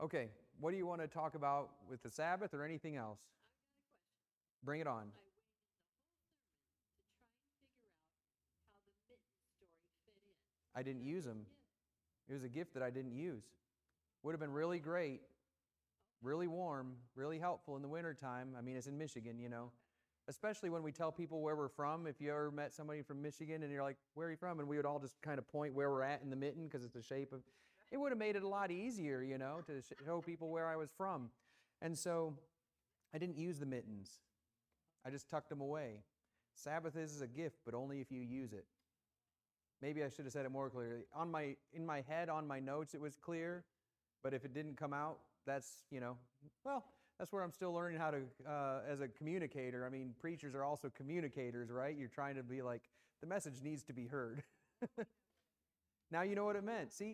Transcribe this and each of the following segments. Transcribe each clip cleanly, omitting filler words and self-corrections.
Okay, what do you want to talk about with the Sabbath or anything else? Bring it on. I didn't use them. It was a gift that I didn't use. Would have been really great, really warm, really helpful in the wintertime. I mean, it's in Michigan, especially when we tell people where we're from. If you ever met somebody from Michigan and you're like, where are you from? And we would all just kind of point where we're at in the mitten because it's the shape of, it would have made it a lot easier, to show people where I was from. And so I didn't use the mittens. I just tucked them away. Sabbath is a gift, but only if you use it. Maybe I should have said it more clearly. In my head, on my notes, it was clear, but if it didn't come out, that's where I'm still learning how to, as a communicator. I mean, preachers are also communicators, right? You're trying to be like, the message needs to be heard. Now you know what it meant. See?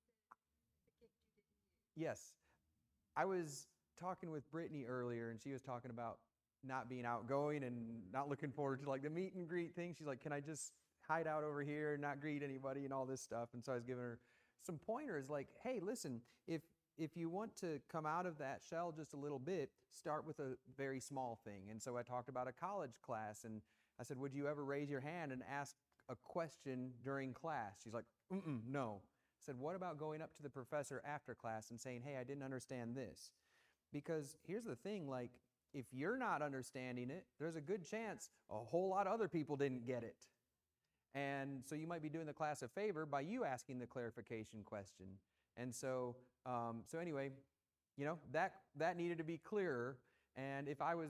Yes. I was talking with Brittany earlier, and she was talking about not being outgoing and not looking forward to like the meet and greet thing. She's like, can I just hide out over here and not greet anybody and all this stuff? And so I was giving her some pointers like, hey, listen, if you want to come out of that shell just a little bit, start with a very small thing. And so I talked about a college class, and I said, would you ever raise your hand and ask a question during class? She's like, no. I said, what about going up to the professor after class and saying, hey, I didn't understand this? Because here's the thing, like, if you're not understanding it, there's a good chance a whole lot of other people didn't get it. And so you might be doing the class a favor by you asking the clarification question. And so anyway, that needed to be clearer. And if I was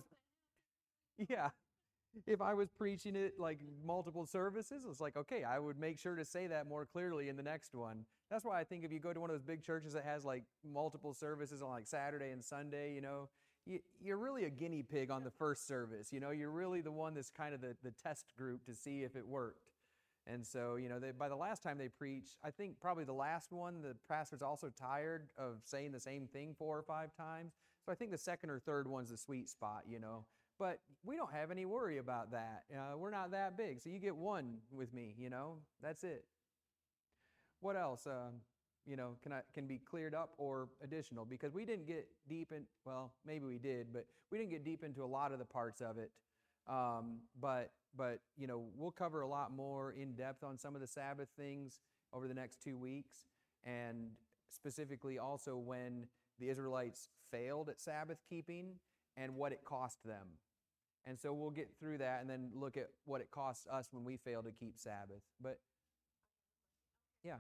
preaching it like multiple services, it's like, okay, I would make sure to say that more clearly in the next one. That's why I think if you go to one of those big churches that has like multiple services on like Saturday and Sunday, you're really a guinea pig on the first service. You're really the one that's kind of the test group to see if it worked. And so, by the last time they preached, I think probably the last one, the pastor's also tired of saying the same thing 4 or 5 times. So I think the second or third one's the sweet spot, But we don't have any worry about that. We're not that big. So you get one with me, That's it. What else, can be cleared up or additional? Because we didn't get deep in, well, maybe we did, but we didn't get deep into a lot of the parts of it. But we'll cover a lot more in depth on some of the Sabbath things over the next 2 weeks, and specifically also when the Israelites failed at Sabbath keeping and what it cost them. And so we'll get through that and then look at what it costs us when we fail to keep Sabbath. But yeah.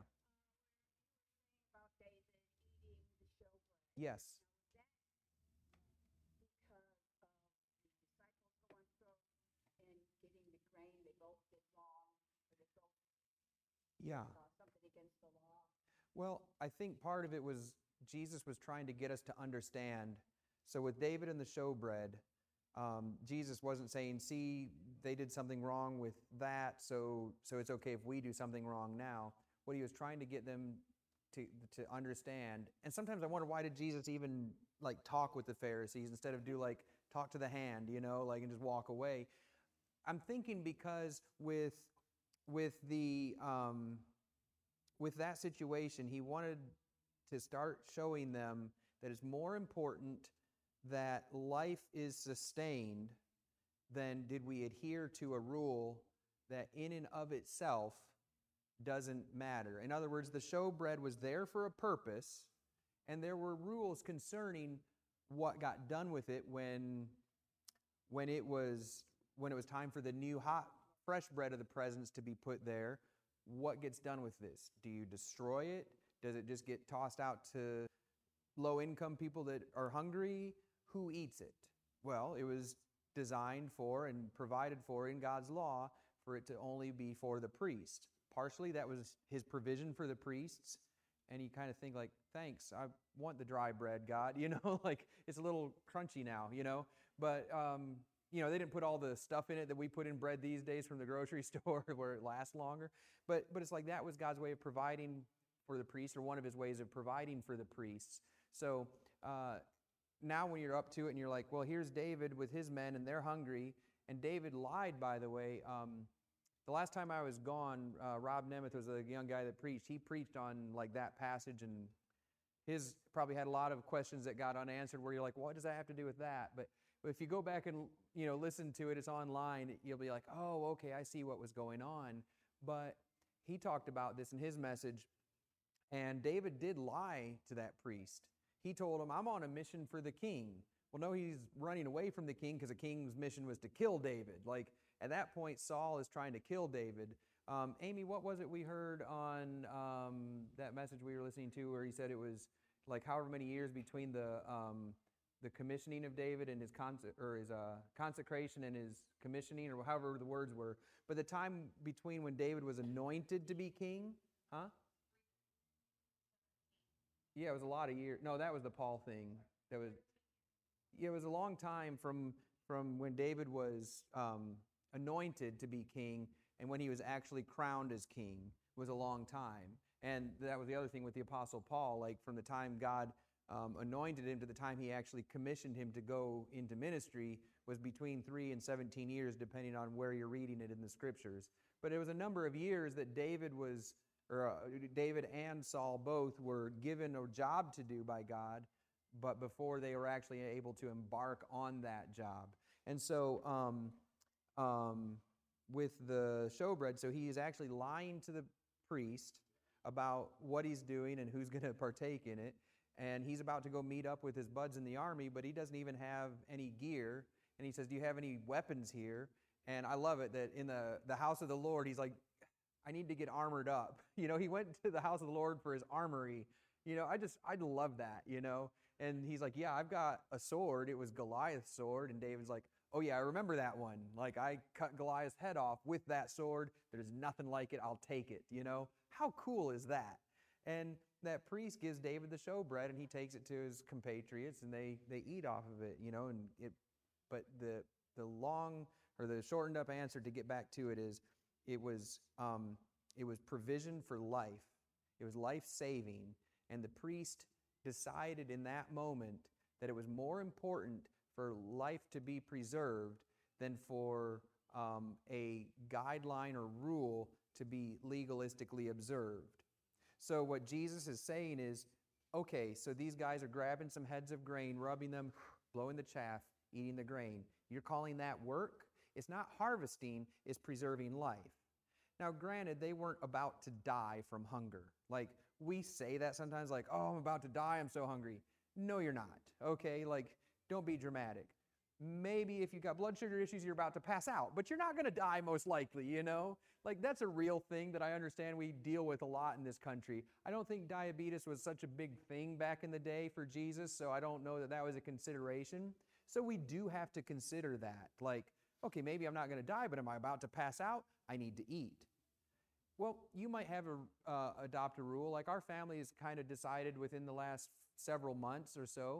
Yes. Yeah. Well, I think part of it was Jesus was trying to get us to understand. So with David and the showbread, Jesus wasn't saying, see, they did something wrong with that, so it's okay if we do something wrong now. What he was trying to get them to understand, and sometimes I wonder, why did Jesus even like talk with the Pharisees instead of do like talk to the hand, and just walk away? I'm thinking because with that situation, he wanted to start showing them that it's more important that life is sustained than did we adhere to a rule that in and of itself doesn't matter. In other words, the showbread was there for a purpose, and there were rules concerning what got done with it when it was time for the new hot fresh bread of the presence to be put there. What gets done with this? Do you destroy it? Does it just get tossed out to low-income people that are hungry? Who eats it? Well, it was designed for and provided for in God's law for it to only be for the priest. Partially, that was his provision for the priests. And you kind of think like, thanks, I want the dry bread, God. Like it's a little crunchy now, But, they didn't put all the stuff in it that we put in bread these days from the grocery store where it lasts longer. But it's like that was God's way of providing for the priests, or one of his ways of providing for the priests. So now when you're up to it and you're like, well, here's David with his men and they're hungry. And David lied, by the way. The last time I was gone, Rob Nemeth was a young guy that preached. He preached on like that passage, and his probably had a lot of questions that got unanswered where you're like, what does that have to do with that? But if you go back and listen to it, it's online, you'll be like, oh, okay, I see what was going on. But he talked about this in his message, and David did lie to that priest. He told him, I'm on a mission for the king. Well, no, he's running away from the king because the king's mission was to kill David. Like, at that point, Saul is trying to kill David. Amy, what was it we heard on that message we were listening to where he said it was like however many years between the commissioning of David and his consecration and his commissioning, or however the words were. But the time between when David was anointed to be king, huh? Yeah, it was a lot of years. No, that was the Paul thing. It was a long time from when David was anointed to be king and when he was actually crowned as king was a long time. And that was the other thing with the Apostle Paul, like from the time God anointed him to the time he actually commissioned him to go into ministry was between 3 and 17 years, depending on where you're reading it in the scriptures. But it was a number of years that David and Saul both were given a job to do by God, but before they were actually able to embark on that job. And so with the showbread, so he is actually lying to the priest about what he's doing and who's going to partake in it. And he's about to go meet up with his buds in the army, but he doesn't even have any gear. And he says, do you have any weapons here? And I love it that in the house of the Lord, he's like, I need to get armored up. He went to the house of the Lord for his armory. I love that, And he's like, yeah, I've got a sword. It was Goliath's sword. And David's like, oh yeah, I remember that one. Like, I cut Goliath's head off with that sword. There's nothing like it. I'll take it, How cool is that? And that priest gives David the showbread, and he takes it to his compatriots, and they eat off of it, But the shortened up answer to get back to it is, it was provision for life. It was life-saving, and the priest decided in that moment that it was more important for life to be preserved than for a guideline or rule to be legalistically observed. So what Jesus is saying is, okay, so these guys are grabbing some heads of grain, rubbing them, blowing the chaff, eating the grain. You're calling that work? It's not harvesting, it's preserving life. Now, granted, they weren't about to die from hunger. Like, we say that sometimes, like, oh, I'm about to die, I'm so hungry. No, you're not, okay? Like, don't be dramatic. Maybe if you've got blood sugar issues, you're about to pass out, but you're not going to die most likely, Like, that's a real thing that I understand we deal with a lot in this country. I don't think diabetes was such a big thing back in the day for Jesus, so I don't know that that was a consideration. So we do have to consider that. Like, okay, maybe I'm not going to die, but am I about to pass out? I need to eat. Well, you might have adopt a rule. Like, our family has kind of decided within the last several months or so,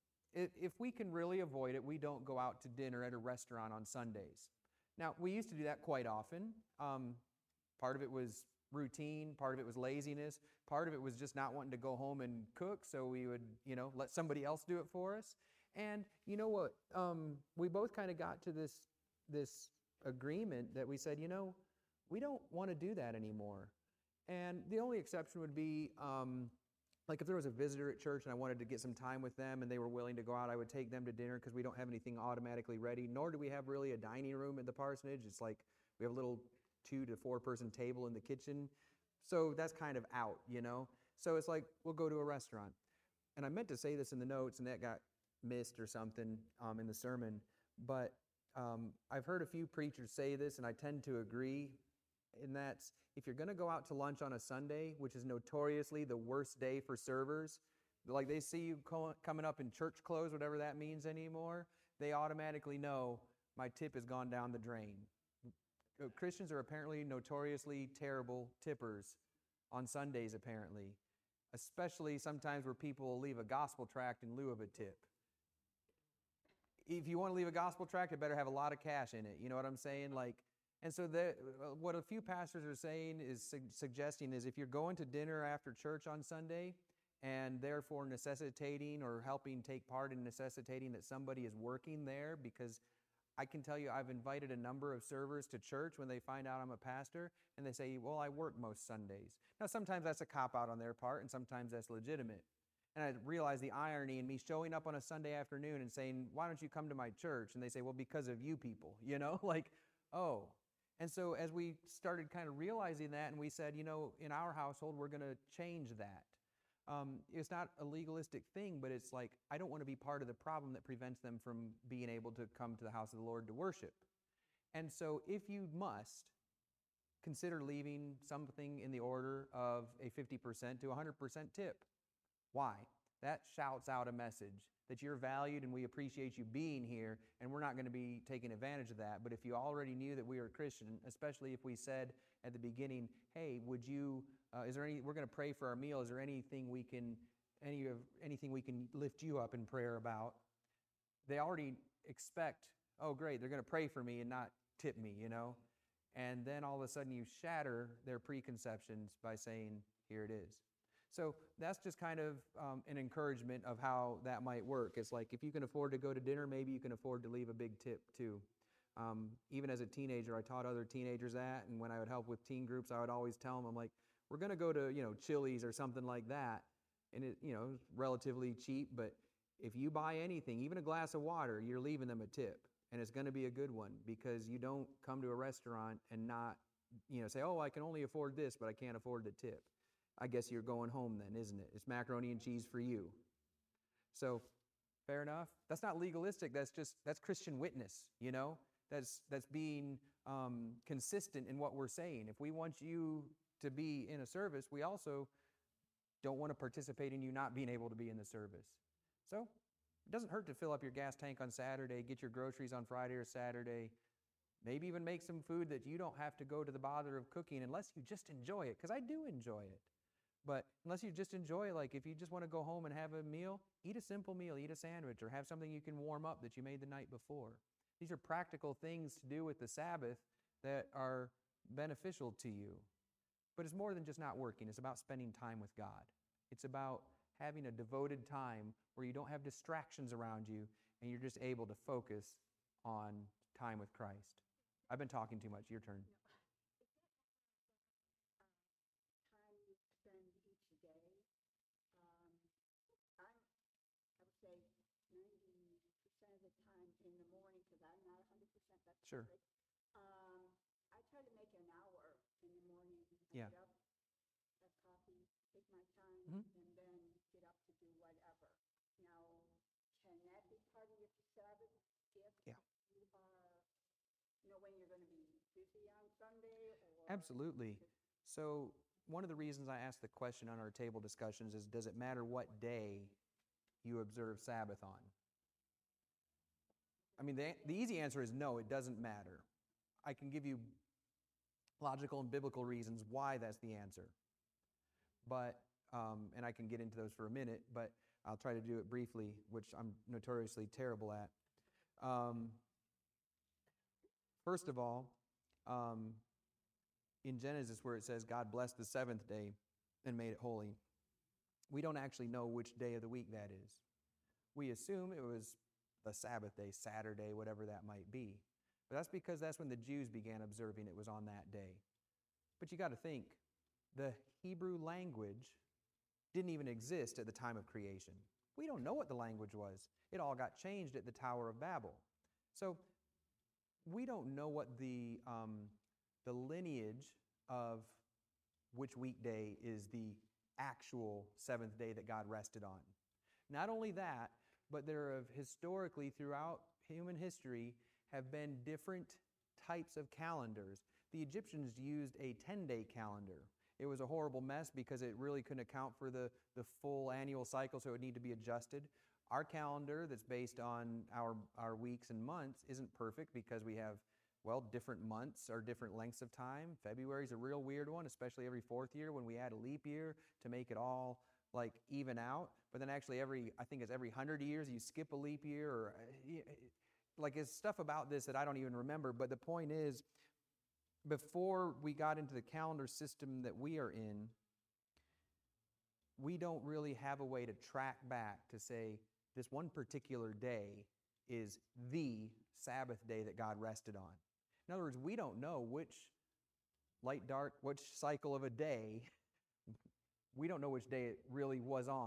if we can really avoid it, we don't go out to dinner at a restaurant on Sundays. Now, we used to do that quite often. Part of it was routine, part of it was laziness, part of it was just not wanting to go home and cook, so we would, let somebody else do it for us. And you know what? We both kind of got to this agreement that we said, we don't want to do that anymore. And the only exception would be, like if there was a visitor at church and I wanted to get some time with them and they were willing to go out, I would take them to dinner because we don't have anything automatically ready, nor do we have really a dining room at the parsonage. It's like we have a little 2 to 4 person table in the kitchen. So that's kind of out, So it's like, we'll go to a restaurant. And I meant to say this in the notes and that got missed or something in the sermon, but I've heard a few preachers say this, and I tend to agree, and that's if you're going to go out to lunch on a Sunday, which is notoriously the worst day for servers, like they see you coming up in church clothes, whatever that means anymore, they automatically know my tip has gone down the drain. Christians are apparently notoriously terrible tippers on Sundays, apparently, especially sometimes where people will leave a gospel tract in lieu of a tip. If you want to leave a gospel tract, it better have a lot of cash in it. You know what I'm saying? And so what a few pastors are saying is suggesting is if you're going to dinner after church on Sunday and therefore necessitating or helping take part in necessitating that somebody is working there, because I can tell you I've invited a number of servers to church when they find out I'm a pastor and they say, well, I work most Sundays. Now, sometimes that's a cop-out on their part and sometimes that's legitimate. And I realized the irony in me showing up on a Sunday afternoon and saying, why don't you come to my church? And they say, well, because of you people, like, oh. And so as we started kind of realizing that, and we said, in our household, we're going to change that. It's not a legalistic thing, but it's like, I don't want to be part of the problem that prevents them from being able to come to the house of the Lord to worship. And so if you must, consider leaving something in the order of a 50% to 100% tip. Why? That shouts out a message that you're valued and we appreciate you being here, and we're not going to be taking advantage of that. But if you already knew that we were a Christian, especially if we said at the beginning, hey, we're going to pray for our meal. Is there anything we can lift you up in prayer about? They already expect, oh, great, they're going to pray for me and not tip me, And then all of a sudden you shatter their preconceptions by saying, here it is. So that's just kind of an encouragement of how that might work. It's like if you can afford to go to dinner, maybe you can afford to leave a big tip too. Even as a teenager, I taught other teenagers that, and when I would help with teen groups, I would always tell them, I'm like, we're going to go to Chili's or something like that, and it relatively cheap, but if you buy anything, even a glass of water, you're leaving them a tip, and it's going to be a good one, because you don't come to a restaurant and not say, oh, I can only afford this, but I can't afford the tip. I guess you're going home then, isn't it? It's macaroni and cheese for you. So, fair enough. That's not legalistic. That's Christian witness, That's being consistent in what we're saying. If we want you to be in a service, we also don't want to participate in you not being able to be in the service. So, it doesn't hurt to fill up your gas tank on Saturday, get your groceries on Friday or Saturday, maybe even make some food that you don't have to go to the bother of cooking unless you just enjoy it, because I do enjoy it. But unless you just enjoy, like if you just want to go home and have a meal, eat a simple meal, eat a sandwich, or have something you can warm up that you made the night before. These are practical things to do with the Sabbath that are beneficial to you. But it's more than just not working. It's about spending time with God. It's about having a devoted time where you don't have distractions around you and you're just able to focus on time with Christ. I've been talking too much. Your turn. Sure. I try to make an hour in the morning. Yeah. Get up, have coffee, take my time, Mhm. and then get up to do whatever. Now, can that be part of your Sabbath if Yeah. you are, when you're going to be busy on Sunday? Or Absolutely. So one of the reasons I asked the question on our table discussions is, does it matter what day you observe Sabbath on? I mean, the easy answer is no, it doesn't matter. I can give you logical and biblical reasons why that's the answer. But, and I can get into those for a minute, but I'll try to do it briefly, which I'm notoriously terrible at. First of all, in Genesis where it says God blessed the seventh day and made it holy, we don't actually know which day of the week that is. We assume it was the Sabbath day, Saturday, whatever that might be. But that's because that's when the Jews began observing it was on that day. But you got to think, the Hebrew language didn't even exist at the time of creation. We don't know what the language was. It all got changed at the Tower of Babel. So we don't know what the lineage of which weekday is the actual seventh day that God rested on. Not only that, but there have historically throughout human history have been different types of calendars. The Egyptians used a 10-day calendar. It was a horrible mess because it really couldn't account for the full annual cycle, so it would need to be adjusted. Our calendar that's based on our weeks and months isn't perfect because we have, different months or different lengths of time. February's a real weird one, especially every fourth year when we add a leap year to make it all even out. But then actually I think it's every 100 years you skip a leap year, or it's stuff about this that I don't even remember. But the point is, before we got into the calendar system that we are in, we don't really have a way to track back to say this one particular day is the Sabbath day that God rested on. In other words, we don't know which which cycle of a day, we don't know which day it really was on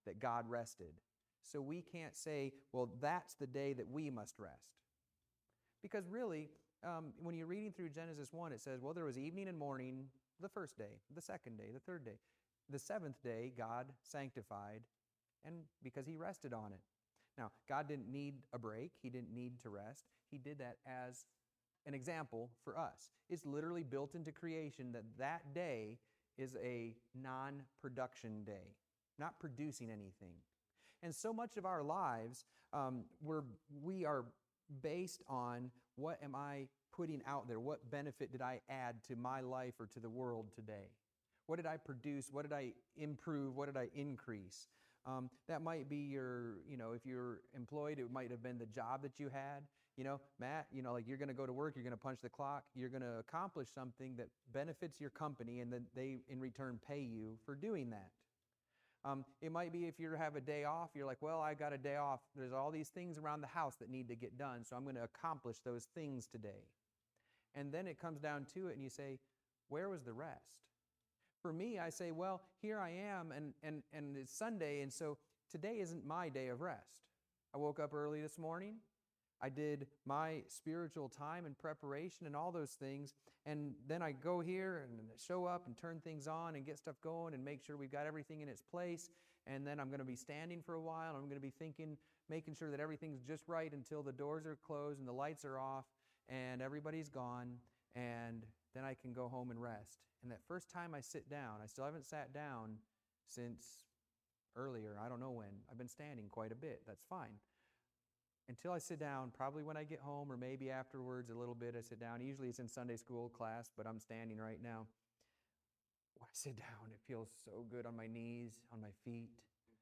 that God rested. So we can't say, well, that's the day that we must rest. Because really, when you're reading through Genesis 1, it says, well, there was evening and morning the first day, the second day, the third day. The seventh day, God sanctified, and because he rested on it. Now, God didn't need a break. He didn't need to rest. He did that as an example for us. It's literally built into creation that that day is a non-production day, not producing anything. And so much of our lives, we are based on what am I putting out there? What benefit did I add to my life or to the world today? What did I produce? What did I improve? What did I increase? That might be if you're employed, it might have been the job that you had. Matt, like you're going to go to work, you're going to punch the clock, you're going to accomplish something that benefits your company, and then they, in return, pay you for doing that. It might be if you have a day off, you're like, well, I got a day off. There's all these things around the house that need to get done, so I'm going to accomplish those things today. And then it comes down to it, and you say, where was the rest? For me, I say, well, here I am, and it's Sunday, and so today isn't my day of rest. I woke up early this morning. I did my spiritual time and preparation and all those things, and then I go here and show up and turn things on and get stuff going and make sure we've got everything in its place, and then I'm going to be standing for a while, and I'm going to be thinking, making sure that everything's just right until the doors are closed and the lights are off and everybody's gone, and then I can go home and rest. And that first time I sit down, I still haven't sat down since earlier, I don't know when. I've been standing quite a bit. That's fine. Until I sit down, probably when I get home or maybe afterwards a little bit, I sit down. Usually it's in Sunday school class, but I'm standing right now. When I sit down, it feels so good on my knees, on my feet.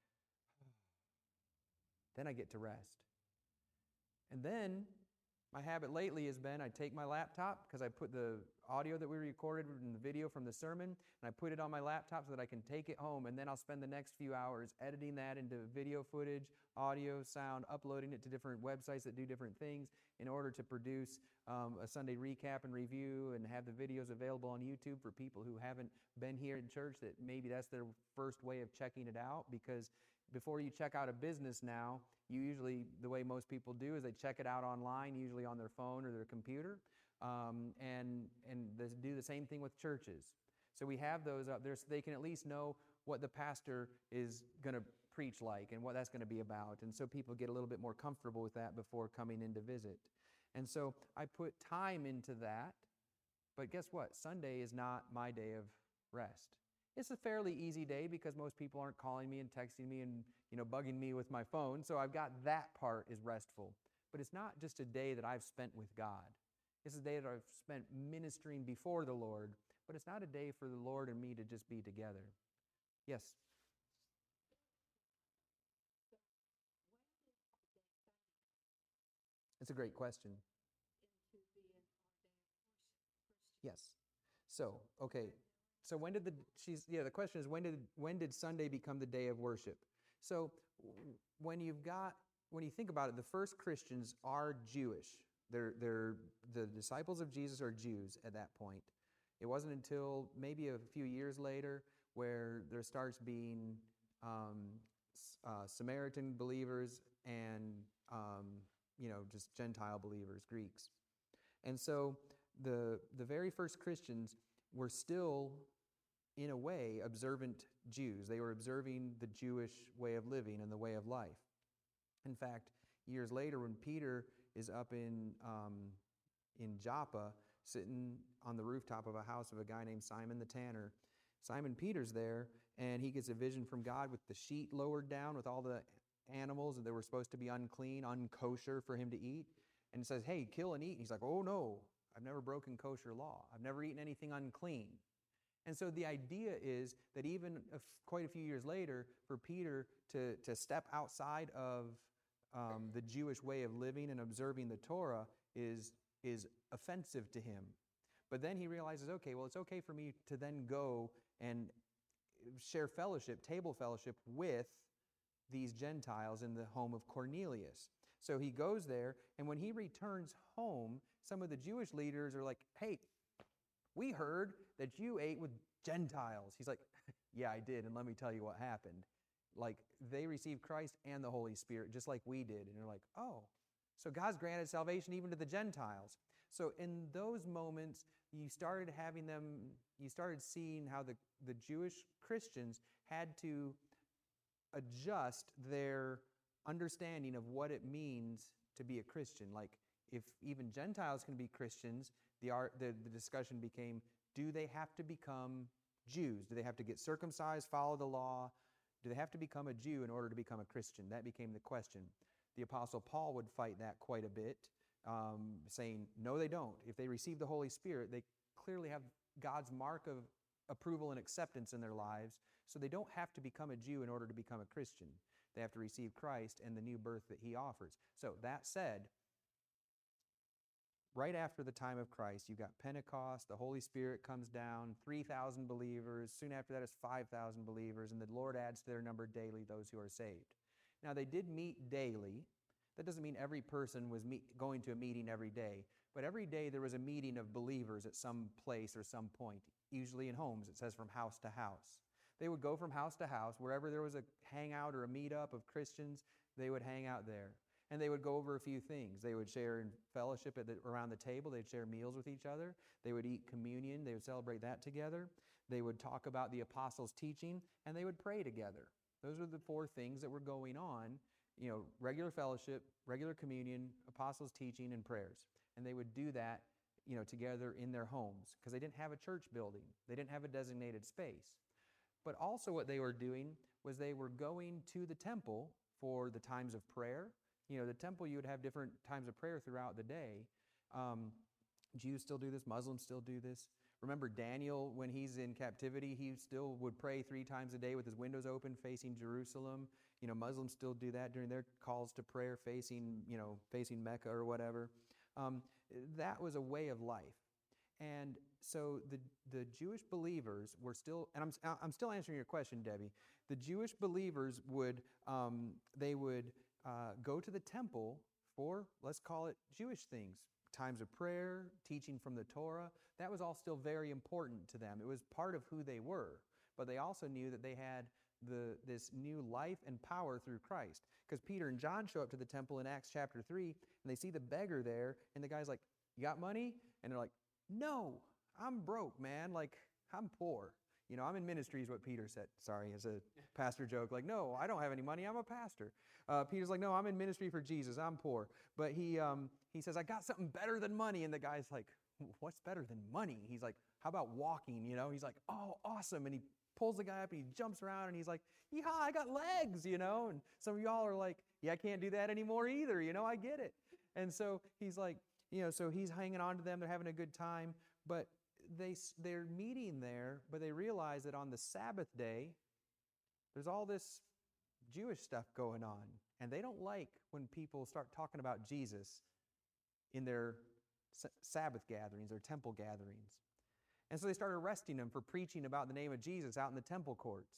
Then I get to rest. And then my habit lately has been I take my laptop, because I put the audio that we recorded in the video from the sermon, and I put it on my laptop so that I can take it home, and then I'll spend the next few hours editing that into video footage, audio, sound, uploading it to different websites that do different things in order to produce a Sunday recap and review and have the videos available on YouTube for people who haven't been here in church, that maybe that's their first way of checking it out. Because before you check out a business now, you usually, the way most people do is they check it out online, usually on their phone or their computer, and they do the same thing with churches. So we have those up there so they can at least know what the pastor is going to preach like and what that's going to be about. And so people get a little bit more comfortable with that before coming in to visit. And so I put time into that, but guess what? Sunday is not my day of rest. It's a fairly easy day because most people aren't calling me and texting me and bugging me with my phone, so I've got that part is restful. But it's not just a day that I've spent with God. It's a day that I've spent ministering before the Lord, but it's not a day for the Lord and me to just be together. Yes? It's a great question. Yes. So, okay. So the question is when did Sunday become the day of worship? So when you think about it, the first Christians are Jewish. They're the disciples of Jesus are Jews at that point. It wasn't until maybe a few years later where there starts being Samaritan believers and just Gentile believers, Greeks. And so the very first Christians were still, in a way, observant Jews. They were observing the Jewish way of living and the way of life. In fact, years later, when Peter is up in Joppa, sitting on the rooftop of a house of a guy named Simon the Tanner, Simon Peter's there, and he gets a vision from God with the sheet lowered down with all the animals that were supposed to be unclean, unkosher for him to eat. And it says, hey, kill and eat. And he's like, oh no, I've never broken kosher law. I've never eaten anything unclean. And so the idea is that even quite a few years later, for Peter to step outside of the Jewish way of living and observing the Torah is offensive to him. But then he realizes, okay, well, it's okay for me to then go and share fellowship, table fellowship with these Gentiles in the home of Cornelius. So he goes there, and when he returns home, some of the Jewish leaders are like, hey, we heard that you ate with Gentiles. He's like, yeah, I did, and let me tell you what happened. Like they received Christ and the Holy Spirit just like we did. And you're like, oh, so God's granted salvation even to the Gentiles. So in those moments, you started seeing how the Jewish Christians had to adjust their understanding of what it means to be a Christian. Like if even Gentiles can be Christians, the discussion became, do they have to become Jews? Do they have to get circumcised, follow the law? Do they have to become a Jew in order to become a Christian? That became the question. The Apostle Paul would fight that quite a bit, saying, no, they don't. If they receive the Holy Spirit, they clearly have God's mark of approval and acceptance in their lives, so they don't have to become a Jew in order to become a Christian. They have to receive Christ and the new birth that he offers. So that said, right after the time of Christ, you got Pentecost, the Holy Spirit comes down, 3,000 believers. Soon after that is 5,000 believers, and the Lord adds to their number daily those who are saved. Now, they did meet daily. That doesn't mean every person was going to a meeting every day, but every day there was a meeting of believers at some place or some point, usually in homes. It says from house to house. They would go from house to house. Wherever there was a hangout or a meetup of Christians, they would hang out there. And they would go over a few things. They would share in fellowship around the table. They'd share meals with each other. They would eat communion. They would celebrate that together. They would talk about the apostles' teaching, and they would pray together. Those were the 4 things that were going on, regular fellowship, regular communion, apostles' teaching, and prayers. And they would do that, together in their homes because they didn't have a church building. They didn't have a designated space. But also what they were doing was they were going to the temple for the times of prayer. The temple, you would have different times of prayer throughout the day. Jews still do this. Muslims still do this. Remember Daniel, when he's in captivity, he still would pray 3 times a day with his windows open facing Jerusalem. Muslims still do that during their calls to prayer facing Mecca or whatever. That was a way of life. And so the Jewish believers were still, and I'm still answering your question, Debbie. The Jewish believers would go to the temple for, let's call it Jewish things, times of prayer, teaching from the Torah. That was all still very important to them. It was part of who they were. But they also knew that they had this new life and power through Christ. Because Peter and John show up to the temple in Acts chapter 3, and they see the beggar there, and the guy's like, you got money? And they're like, no, I'm broke, man. Like, I'm poor. I'm in ministry is what Peter said. Sorry, as a pastor joke. Like, no, I don't have any money. I'm a pastor. Peter's like, no, I'm in ministry for Jesus. I'm poor. But he says, I got something better than money. And the guy's like, what's better than money? He's like, how about walking? He's like, oh, awesome. And he pulls the guy up and he jumps around and he's like, yeah, I got legs, And some of y'all are like, yeah, I can't do that anymore either. I get it. And so he's like, so he's hanging on to them. They're having a good time. But they're meeting there, but they realize that on the Sabbath day, there's all this Jewish stuff going on. And they don't like when people start talking about Jesus in their Sabbath gatherings or temple gatherings. And so they started arresting him for preaching about the name of Jesus out in the temple courts.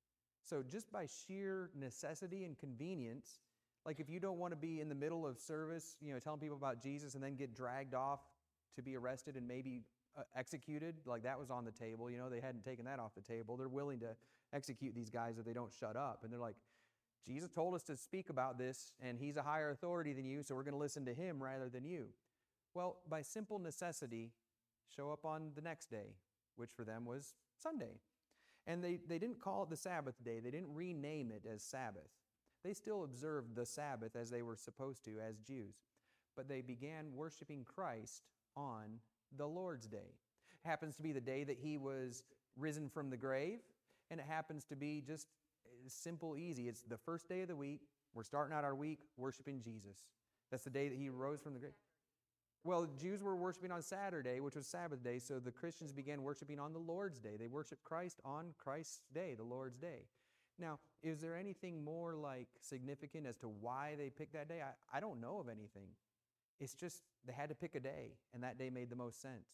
So just by sheer necessity and convenience, like if you don't want to be in the middle of service, telling people about Jesus and then get dragged off to be arrested and maybe executed, like that was on the table. They hadn't taken that off the table. They're willing to execute these guys if they don't shut up. And they're like, Jesus told us to speak about this, and he's a higher authority than you, so we're going to listen to him rather than you. Well, by simple necessity, show up on the next day, which for them was Sunday. And they didn't call it the Sabbath day. They didn't rename it as Sabbath. They still observed the Sabbath as they were supposed to as Jews. But they began worshiping Christ on the Lord's Day. It happens to be the day that he was risen from the grave, and it happens to be just simple, easy. It's the first day of the week. We're starting out our week worshiping Jesus. That's the day that he rose from the grave. Well, Jews were worshiping on Saturday, which was Sabbath day, so the Christians began worshiping on the Lord's Day. They worshiped Christ on Christ's day, the Lord's Day. Now, is there anything more significant as to why they picked that day? I don't know of anything. It's just they had to pick a day, and that day made the most sense.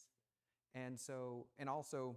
And so, and also,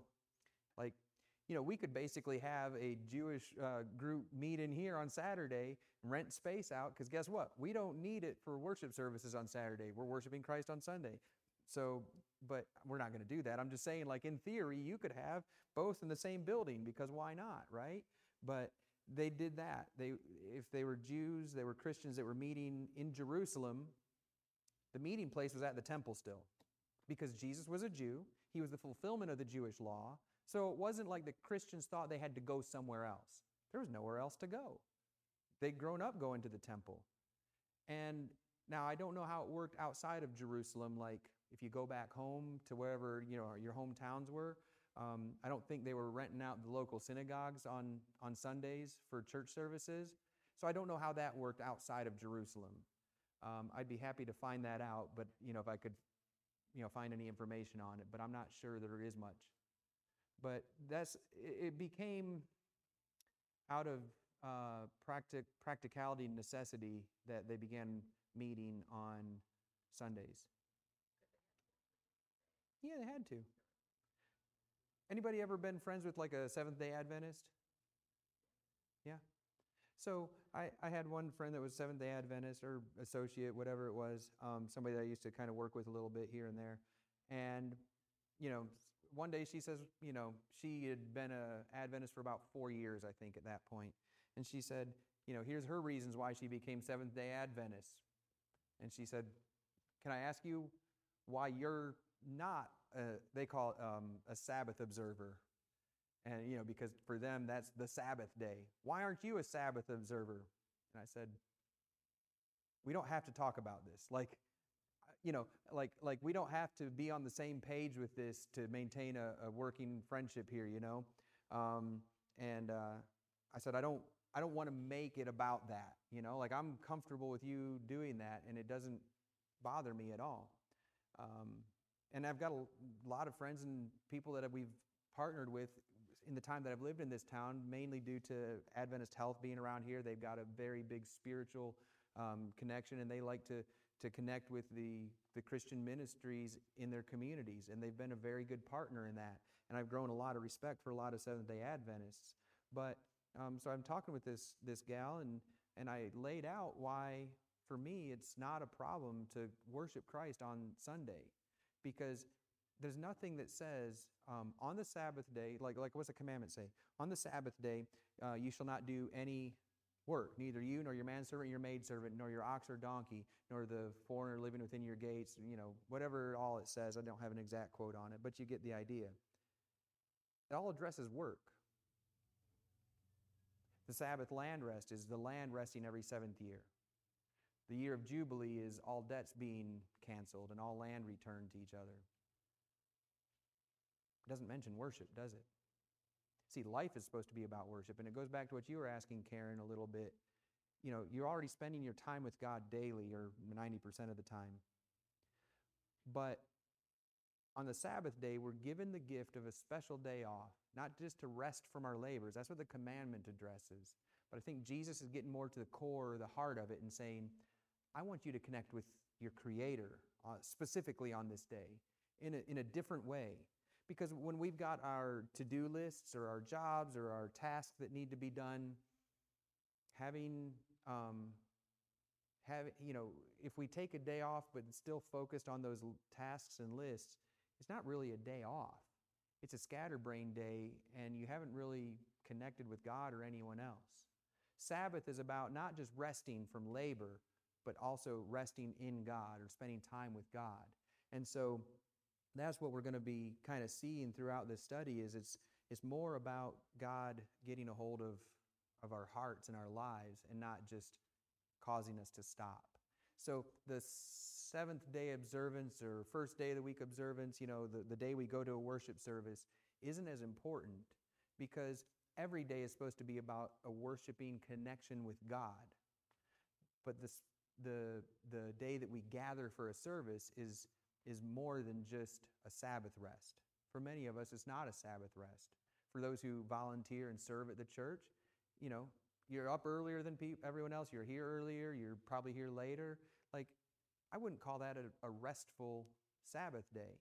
we could basically have a Jewish group meet in here on Saturday, rent space out, because guess what? We don't need it for worship services on Saturday. We're worshiping Christ on Sunday. So, but we're not going to do that. I'm just saying, in theory, you could have both in the same building, because why not, right? But they did that. If they were Jews, they were Christians that were meeting in Jerusalem, the meeting place was at the temple still. Because Jesus was a Jew, he was the fulfillment of the Jewish law. So it wasn't like the Christians thought they had to go somewhere else. There was nowhere else to go. They'd grown up going to the temple. And now I don't know how it worked outside of Jerusalem, like if you go back home to wherever your hometowns were. I don't think they were renting out the local synagogues on Sundays for church services. So I don't know how that worked outside of Jerusalem. I'd be happy to find that out, but if I could find any information on it, but I'm not sure that there is much. But it became out of practicality and necessity that they began meeting on Sundays. Yeah, they had to. Anybody ever been friends with like a Seventh-day Adventist? Yeah. So I had one friend that was Seventh-day Adventist or associate, whatever it was, somebody that I used to kind of work with a little bit here and there. And, one day she says, she had been an Adventist for about 4 years, I think, at that point. And she said, here's her reasons why she became Seventh-day Adventist. And she said, can I ask you why you're not, they call it a Sabbath observer. And, because for them, that's the Sabbath day. Why aren't you a Sabbath observer? And I said, we don't have to talk about this. Like we don't have to be on the same page with this to maintain a working friendship here, And I said, I don't want to make it about that, I'm comfortable with you doing that, and it doesn't bother me at all. And I've got a lot of friends and people that we've partnered with in the time that I've lived in this town, mainly due to Adventist Health being around here. They've got a very big spiritual connection, and they like to connect with the Christian ministries in their communities, and they've been a very good partner in that. And I've grown a lot of respect for a lot of Seventh-day Adventists. But so I'm talking with this gal, and I laid out why, for me, it's not a problem to worship Christ on Sunday, because there's nothing that says on the Sabbath day, like what's the commandment say? On the Sabbath day, you shall not do any work, neither you nor your manservant, your maidservant, nor your ox or donkey, nor the foreigner living within your gates, whatever all it says. I don't have an exact quote on it, but you get the idea. It all addresses work. The Sabbath land rest is the land resting every 7th year. The year of Jubilee is all debts being canceled and all land returned to each other. It doesn't mention worship, does it? See, life is supposed to be about worship, and it goes back to what you were asking, Karen, a little bit. You're already spending your time with God daily, or 90% of the time. But on the Sabbath day, we're given the gift of a special day off, not just to rest from our labors. That's what the commandment addresses. But I think Jesus is getting more to the core, the heart of it, and saying, I want you to connect with your Creator, specifically on this day, in a different way. Because when we've got our to-do lists or our jobs or our tasks that need to be done, if we take a day off but still focused on those tasks and lists, it's not really a day off. It's a scatterbrain day, and you haven't really connected with God or anyone else. Sabbath is about not just resting from labor, but also resting in God or spending time with God. And so that's what we're going to be kind of seeing throughout this study. Is it's more about God getting a hold of our hearts and our lives, and not just causing us to stop. So the 7th day observance or first day of the week observance, the day we go to a worship service, isn't as important, because every day is supposed to be about a worshiping connection with God. But the day that we gather for a service is more than just a Sabbath rest. For many of us, it's not a Sabbath rest. For those who volunteer and serve at the church, you're up earlier than everyone else. You're here earlier. You're probably here later. Like, I wouldn't call that a restful Sabbath day.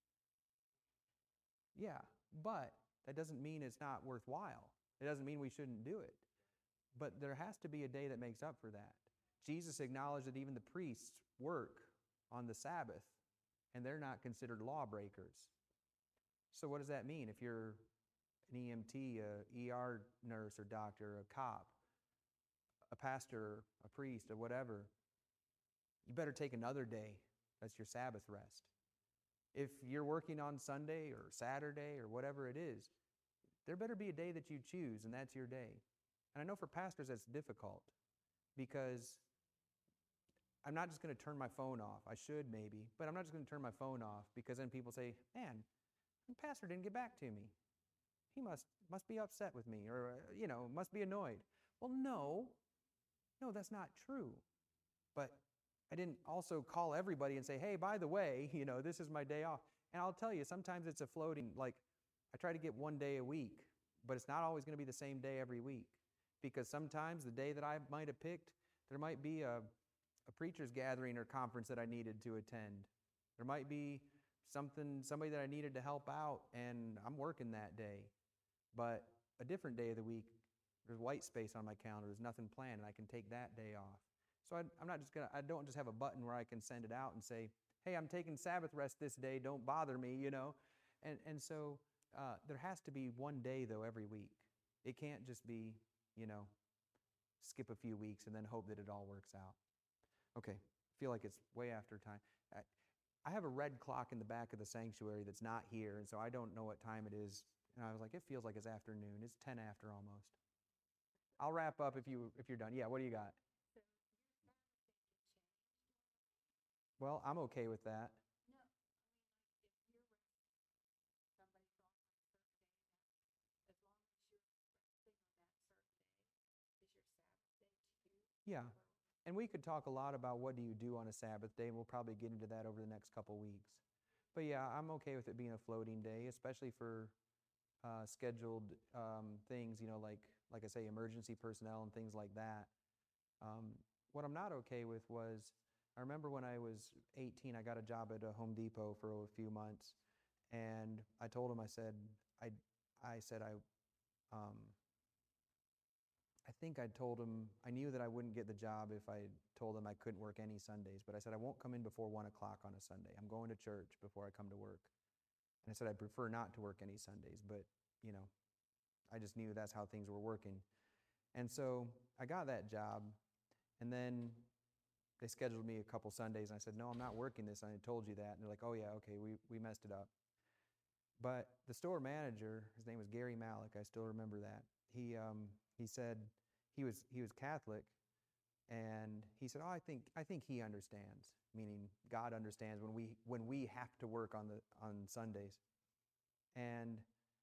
Yeah, but that doesn't mean it's not worthwhile. It doesn't mean we shouldn't do it. But there has to be a day that makes up for that. Jesus acknowledged that even the priests work on the Sabbath, and they're not considered lawbreakers. So what does that mean? an EMT, a ER nurse or doctor, a cop, a pastor, a priest, or whatever, you better take another day. That's your Sabbath rest. If you're working on Sunday or Saturday or whatever it is, there better be a day that you choose, and that's your day. And I know for pastors that's difficult because I'm not just going to turn my phone off. I should maybe, but I'm not just going to turn my phone off because then people say, man, the pastor didn't get back to me. He must be upset with me or, must be annoyed. Well, no, that's not true. But I didn't also call everybody and say, hey, by the way, this is my day off. And I'll tell you, sometimes it's a floating, like I try to get one day a week, but it's not always going to be the same day every week. Because sometimes the day that I might have picked, there might be a preacher's gathering or conference that I needed to attend. There might be somebody that I needed to help out, and I'm working that day. But a different day of the week, there's white space on my calendar. There's nothing planned, and I can take that day off. So I don't just have a button where I can send it out and say, hey, I'm taking Sabbath rest this day, don't bother me, And so there has to be one day, though, every week. It can't just be, skip a few weeks and then hope that it all works out. Okay, I feel like it's way after time. I have a red clock in the back of the sanctuary that's not here, and so I don't know what time it is. And I was like, it feels like it's afternoon. It's 10 after almost. I'll wrap up if you're done. Yeah, what do you got? Well, I'm okay with that. Yeah. And we could talk a lot about what do you do on a Sabbath day, and we'll probably get into that over the next couple weeks. But yeah, I'm okay with it being a floating day, especially for scheduled things, like I say, emergency personnel and things like that. What I'm not okay with was, I remember when I was 18, I got a job at a Home Depot for a few months, and I told him, I think I told him, I knew that I wouldn't get the job if I told him I couldn't work any Sundays, but I said, I won't come in before 1 o'clock on a Sunday. I'm going to church before I come to work. And I said, I prefer not to work any Sundays, but, I just knew that's how things were working. And so I got that job, and then they scheduled me a couple Sundays, and I said, no, I'm not working this. I told you that. And they're like, oh, yeah, okay, we messed it up. But the store manager, his name was Gary Malik, I still remember that. He said he was Catholic, and he said, oh, I think he understands, meaning God understands when we have to work on Sundays. And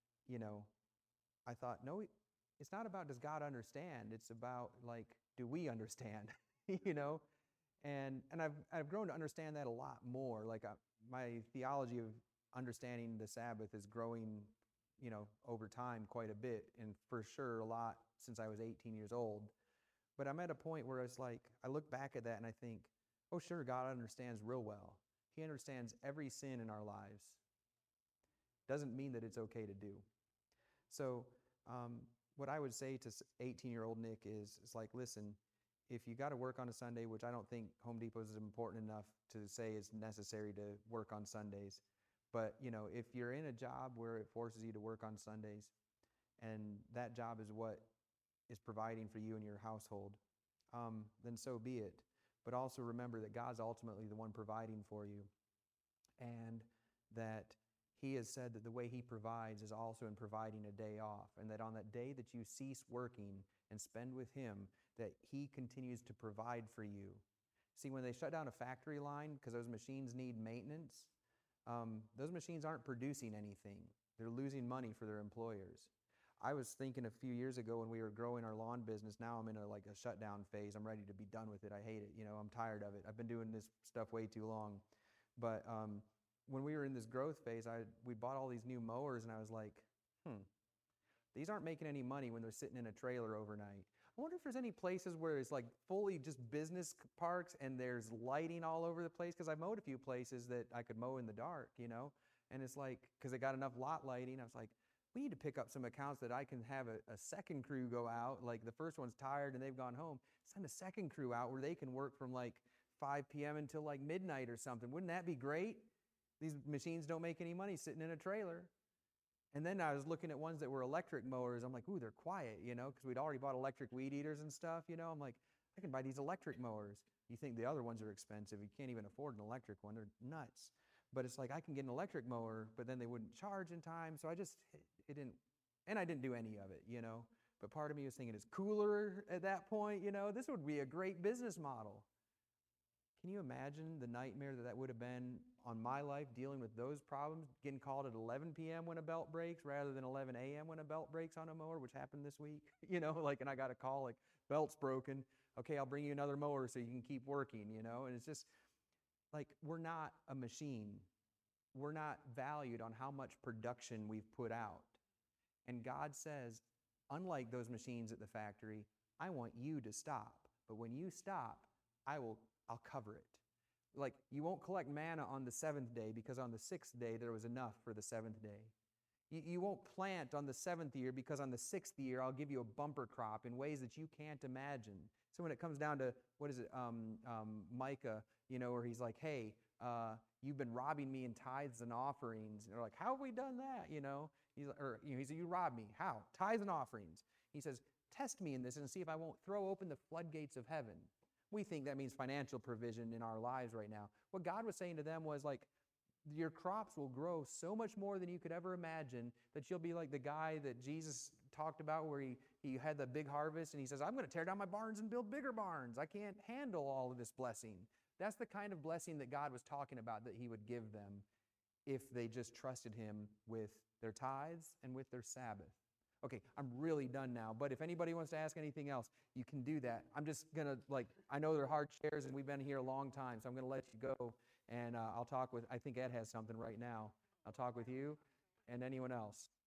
I thought, no, it's not about does God understand. It's about do we understand? And I've grown to understand that a lot more. My theology of understanding the Sabbath is growing, over time quite a bit, and for sure a lot since I was 18 years old. But I'm at a point where it's I look back at that and I think, oh, sure, God understands real well. He understands every sin in our lives. Doesn't mean that it's okay to do. So what I would say to 18-year-old Nick is listen, if you got to work on a Sunday, which I don't think Home Depot is important enough to say it's necessary to work on Sundays, but if you're in a job where it forces you to work on Sundays, and that job is what is providing for you and your household, then so be it. But also remember that God's ultimately the one providing for you, and that He has said that the way He provides is also in providing a day off, and that on that day that you cease working and spend with Him, that He continues to provide for you. See, when they shut down a factory line because those machines need maintenance, those machines aren't producing anything. They're losing money for their employers. I was thinking a few years ago when we were growing our lawn business, now I'm in a shutdown phase. I'm ready to be done with it. I hate it. I'm tired of it. I've been doing this stuff way too long. But when we were in this growth phase, we bought all these new mowers, and I was like, these aren't making any money when they're sitting in a trailer overnight. I wonder if there's any places where it's fully just business parks and there's lighting all over the place, because I mowed a few places that I could mow in the dark, and it's because they got enough lot lighting. I was like, we need to pick up some accounts that I can have a second crew go out. The first one's tired and they've gone home. Send a second crew out where they can work from 5 p.m. until midnight or something. Wouldn't that be great? These machines don't make any money sitting in a trailer. And then I was looking at ones that were electric mowers. I'm like, ooh, they're quiet, because we'd already bought electric weed eaters and stuff, I'm like, I can buy these electric mowers. You think the other ones are expensive. You can't even afford an electric one. They're nuts. But it's like I can get an electric mower, but then they wouldn't charge in time. So it didn't, and I didn't do any of it, But part of me was thinking it's cooler at that point, This would be a great business model. Can you imagine the nightmare that would have been on my life dealing with those problems, getting called at 11 p.m. when a belt breaks rather than 11 a.m. when a belt breaks on a mower, which happened this week, and I got a call like, belt's broken. Okay, I'll bring you another mower so you can keep working, and it's just like, we're not a machine. We're not valued on how much production we've put out. And God says, unlike those machines at the factory, I want you to stop. But when you stop, I'll cover it. Like, you won't collect manna on the 7th day because on the 6th day there was enough for the 7th day. You won't plant on the 7th year because on the 6th year I'll give you a bumper crop in ways that you can't imagine. So when it comes down to, Micah, where he's like, hey, you've been robbing me in tithes and offerings. And they're like, how have we done that? He said, you robbed me. How? Tithes and offerings. He says, test me in this and see if I won't throw open the floodgates of heaven. We think that means financial provision in our lives right now. What God was saying to them was like, your crops will grow so much more than you could ever imagine that you'll be like the guy that Jesus talked about where he had the big harvest and he says, I'm going to tear down my barns and build bigger barns. I can't handle all of this blessing. That's the kind of blessing that God was talking about that he would give them if they just trusted him with their tithes and with their Sabbath. Okay, I'm really done now, but if anybody wants to ask anything else, you can do that. I'm just going to, I know they're hard chairs and we've been here a long time, so I'm going to let you go, and I'll talk with, I think Ed has something right now. I'll talk with you and anyone else.